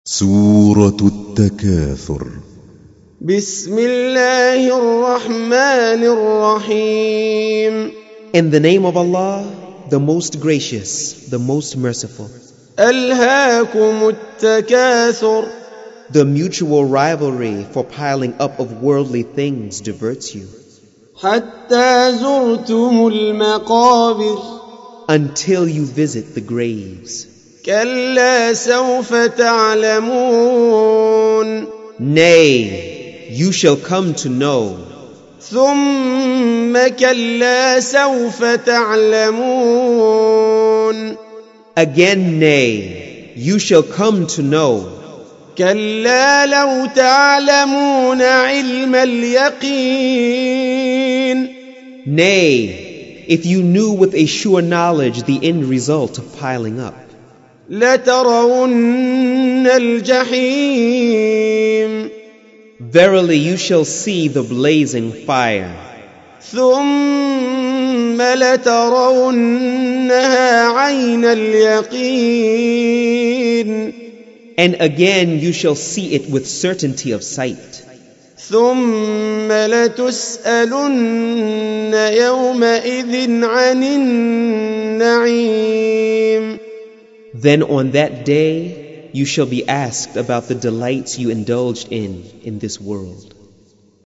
سورة التكاثر. بسم الله الرحمن الرحيم. In the name of Allah, the most gracious, the most merciful. ألهاكم التكاثر. The mutual rivalry for piling up of worldly things diverts you. حتى زرتم المقابر. Until you visit the graves. كلا سوف تعلمون. Nay, you shall come to know. ثم كلا سوف تعلمون. Again, nay, you shall come to know. كلا لو تعلمون علم اليقين. Nay, if you knew with a sure knowledge the end result of piling up. لترون الجحيم. Verily you shall see the blazing fire. ثم لترونها عين اليقين. And again you shall see it with certainty of sight. ثم لتسألن يومئذ عن النعيم. Then on that day you shall be asked about the delights you indulged in this world.